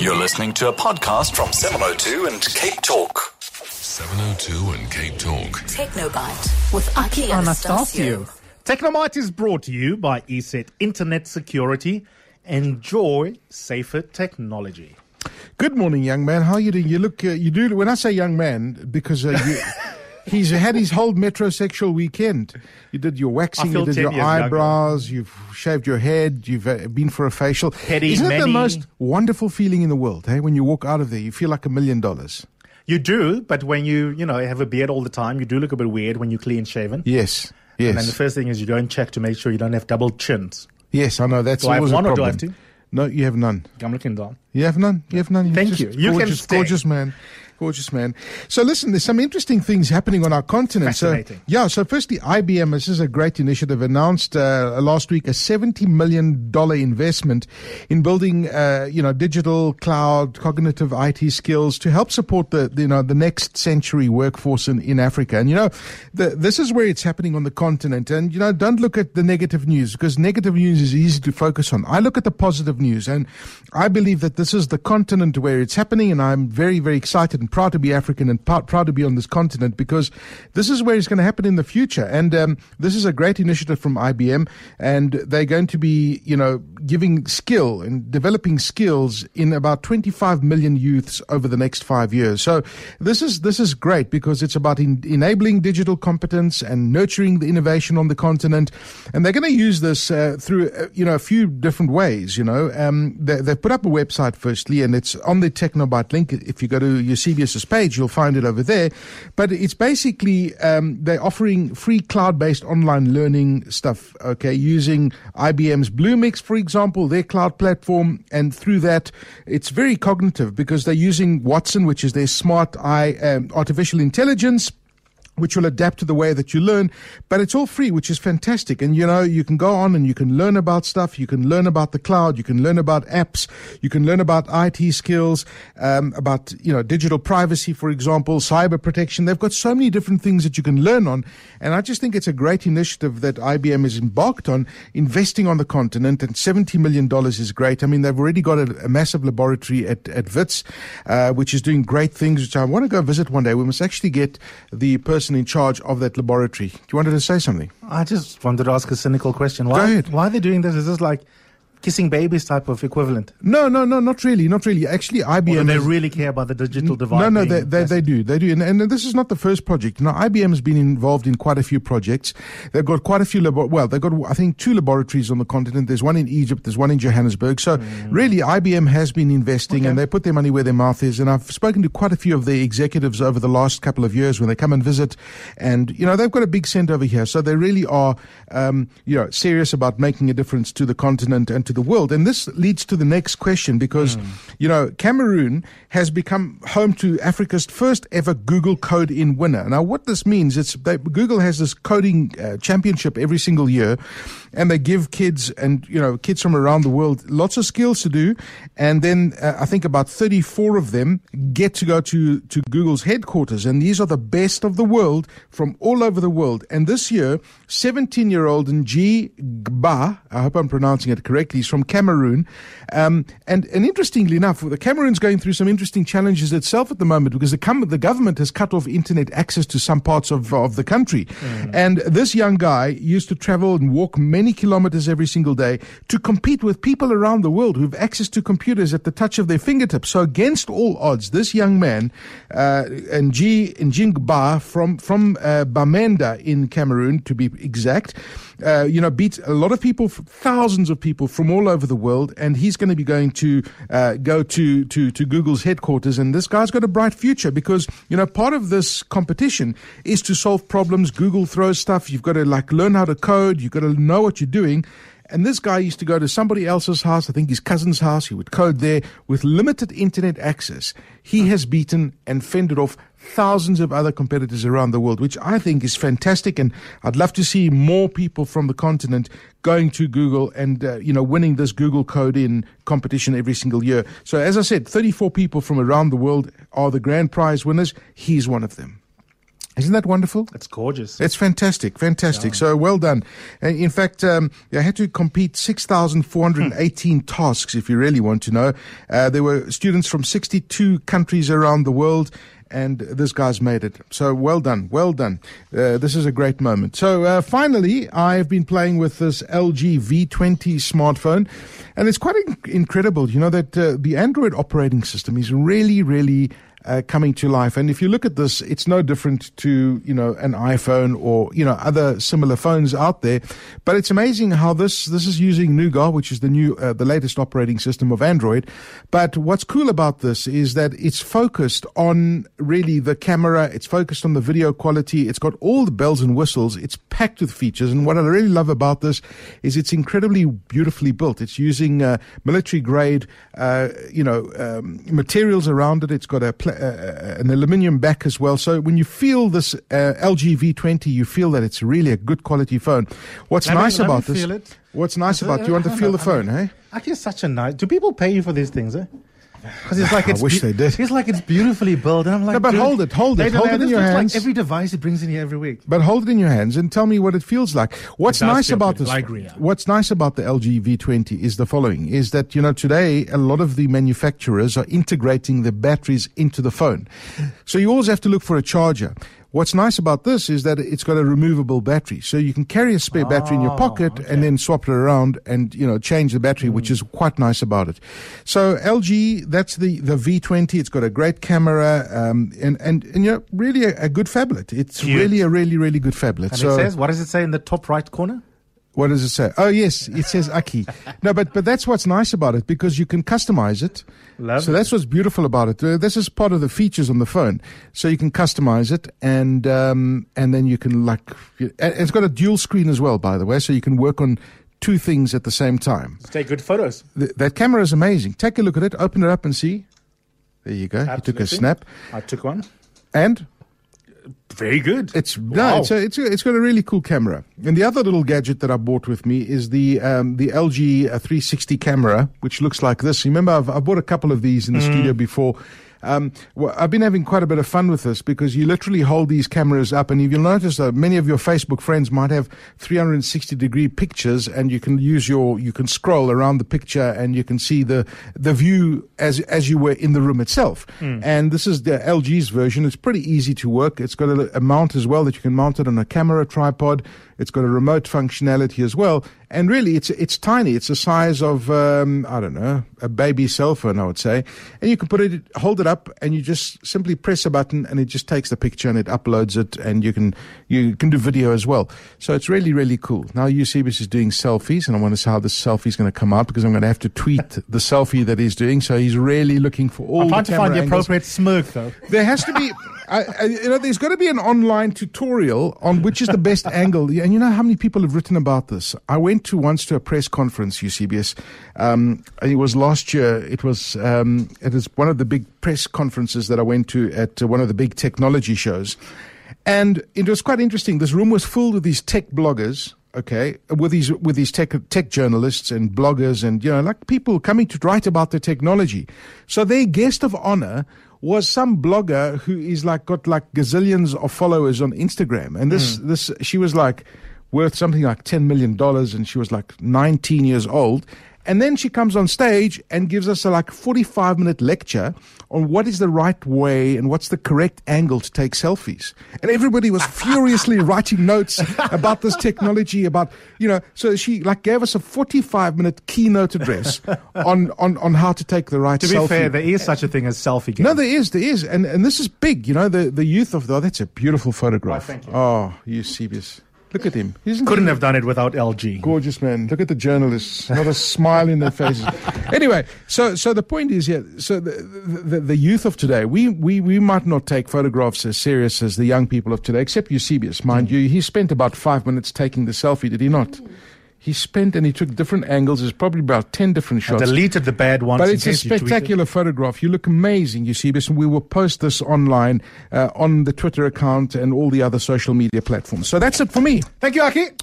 You're listening to a podcast from 702 and Cape Talk. 702 and Cape Talk. Technobite with Aki Anastasio. Technobite is brought to you by ESET Internet Security. Enjoy safer technology. Good morning, young man. How are you doing? You look, you do, when I say young man, because he's had his whole metrosexual weekend. You did your waxing, you did your eyebrows, you've shaved your head, you've been for a facial. Isn't it the most wonderful feeling in the world, hey? When you walk out of there, you feel like $1 million. You do, but when you have a beard all the time, you do look a bit weird when you're clean shaven. Yes. And then the first thing is you go and check to make sure you don't have double chins. Yes, I know. That's always a problem. Do I have one or do I have two? No, you have none. I'm looking down. You have none? You have none? Thank you. You can stay. Gorgeous man. Gorgeous man. So listen, there's some interesting things happening on our continent. Fascinating. So firstly, IBM, this is a great initiative, announced last week a $70 million investment in building, digital, cloud, cognitive IT skills to help support the next century workforce in Africa. And, this is where it's happening on the continent. And, don't look at the negative news, because negative news is easy to focus on. I look at the positive news, and I believe that this is the continent where it's happening, and I'm very, very excited and proud to be African and proud to be on this continent, because this is where it's going to happen in the future. And this is a great initiative from IBM, and they're going to be, giving skill and developing skills in about 25 million youths over the next 5 years. So this is great, because it's about enabling digital competence and nurturing the innovation on the continent. And they're going to use this through a few different ways. They've put up a website firstly, and it's on the Technobite link. If you go to your CBS's page, you'll find it over there. But it's basically they're offering free cloud-based online learning stuff, using IBM's Bluemix, for example, their cloud platform. And through that, it's very cognitive, because they're using Watson, which is their smart artificial intelligence, which will adapt to the way that you learn, but it's all free, which is fantastic. And, you can go on and you can learn about stuff. You can learn about the cloud. You can learn about apps. You can learn about IT skills, about, digital privacy, for example, cyber protection. They've got so many different things that you can learn on. And I just think it's a great initiative that IBM has embarked on, investing on the continent, and $70 million is great. I mean, they've already got a massive laboratory at WITS, which is doing great things, which I want to go visit one day. We must actually get the person in charge of that laboratory. Do you want to say something? I just wanted to ask a cynical question. Go ahead. Why are they doing this? Is this like kissing babies type of equivalent? No, not really. Actually, IBM... Or do they really care about the digital divide? No, they do. And this is not the first project. IBM has been involved in quite a few projects. They've got quite a few... they've got, I think, 2 laboratories on the continent. There's one in Egypt, there's one in Johannesburg. So really, IBM has been investing, and they put their money where their mouth is. And I've spoken to quite a few of the executives over the last couple of years when they come and visit. And, they've got a big center over here. So they really are, serious about making a difference to the continent and to the world. And this leads to the next question, because, Cameroon has become home to Africa's first ever Google Code In winner. Now, what this means is that Google has this coding championship every single year, and they give kids and, kids from around the world lots of skills to do. And then I think about 34 of them get to go to Google's headquarters. And these are the best of the world from all over the world. And this year, 17-year-old Nji Gba, I hope I'm pronouncing it correctly, is from Cameroon. And interestingly enough, the Cameroon's going through some interesting challenges itself at the moment, because the government has cut off internet access to some parts of the country. And this young guy used to travel and walk many kilometers every single day to compete with people around the world who have access to computers at the touch of their fingertips. So against all odds, this young man, Njingba from Bamenda in Cameroon, to be exact, beat a lot of people, thousands of people from all over the world, and he's going to be going to go to Google's headquarters. And this guy's got a bright future, because part of this competition is to solve problems. Google throws stuff. You've got to learn how to code. You've got to know what you're doing. And this guy used to go to somebody else's house, I think his cousin's house. He would code there with limited internet access. He has beaten and fended off thousands of other competitors around the world, which I think is fantastic. And I'd love to see more people from the continent going to Google and, winning this Google Code In competition every single year. So as I said, 34 people from around the world are the grand prize winners. He's one of them. Isn't that wonderful? It's gorgeous. It's fantastic. So well done. In fact, I had to complete 6,418 tasks, if you really want to know. There were students from 62 countries around the world, and this guy's made it. So well done. This is a great moment. So finally, I've been playing with this LG V20 smartphone, and it's quite incredible, that the Android operating system is really coming to life. And if you look at this, it's no different to, an iPhone or, other similar phones out there. But it's amazing how this is using Nougat, which is the latest operating system of Android. But what's cool about this is that it's focused on really the camera. It's focused on the video quality. It's got all the bells and whistles. It's packed with features. And what I really love about this is it's incredibly beautifully built. It's using military grade, materials around it. It's got an aluminium back as well. So when you feel this LG V20, you feel that it's really a good quality phone. What's nice about this? What's nice about? Do you want to feel the phone? Hey, actually, it's such a nice. Do people pay you for these things? Because it's like I wish they did. It's like it's beautifully built, and I'm like, no, but hold it in your hands. Like every device it brings in here every week. But hold it in your hands and tell me what it feels like. What's nice about this? I agree. What's nice about the LG V20 is the following: is that today a lot of the manufacturers are integrating the batteries into the phone, so you always have to look for a charger. What's nice about this is that it's got a removable battery. So you can carry a spare battery in your pocket and then swap it around and, change the battery, which is quite nice about it. So LG, that's the V20. It's got a great camera, and really a good phablet. It's Cute. really a really good phablet. And it says, what does it say in the top right corner? What does it say? Oh, yes, it says Aki. No, but that's what's nice about it, because you can customize it. Lovely. So that's what's beautiful about it. This is part of the features on the phone. So you can customize it, and then you can it's got a dual screen as well, by the way, so you can work on two things at the same time. Take good photos. That camera is amazing. Take a look at it. Open it up and see. There you go. Absolutely. You took a snap. I took one. And? Very good. It's got a really cool camera. And the other little gadget that I bought with me is the LG 360 camera, which looks like this. Remember, I've bought a couple of these in the studio before. I've been having quite a bit of fun with this, because you literally hold these cameras up, and you'll notice that many of your Facebook friends might have 360-degree pictures, and you can scroll around the picture and you can see the view as you were in the room itself. And this is the LG's version. It's pretty easy to work. It's got a mount as well that you can mount it on a camera tripod. It's got a remote functionality as well. And really, it's tiny. It's the size of, a baby cell phone, I would say. And you can hold it up, and you just simply press a button, and it just takes the picture and it uploads it, and you can do video as well. So it's really, really cool. Now Eusebius is doing selfies, and I want to see how this selfie is going to come out, because I'm going to have to tweet the selfie that he's doing. So he's really looking for all the camera I'm trying to find the angles. appropriate smirk, though. There has to be... there's got to be an online tutorial on which is the best angle. And you know how many people have written about this? I went once to a press conference, Eusebius. It was last year. It was one of the big press conferences that I went to at one of the big technology shows. And it was quite interesting. This room was filled with these tech bloggers, okay, with these tech journalists and bloggers, and people coming to write about the technology. So their guest of honor was some blogger who is got gazillions of followers on Instagram. And this she was worth something like $10 million, and she was 19 years old. And then she comes on stage and gives us a 45-minute lecture on what is the right way and what's the correct angle to take selfies. And everybody was furiously writing notes about this technology, so she gave us a 45-minute keynote address on how to take the right selfie. To be fair, there is such a thing as selfie game. No, there is. And this is big, the youth of that's a beautiful photograph. Right, thank you. Oh, Eusebius. Look at him. Couldn't have done it without LG. Gorgeous, man. Look at the journalists. Not a smile in their faces. Anyway, so the point is here, so the youth of today, we might not take photographs as serious as the young people of today, except Eusebius, mind you. He spent about 5 minutes taking the selfie, did he not? He took different angles. There's probably about 10 different shots. I deleted the bad ones. But it's a spectacular photograph. You look amazing, Eusebius, and we will post this online on the Twitter account and all the other social media platforms. So that's it for me. Thank you, Aki.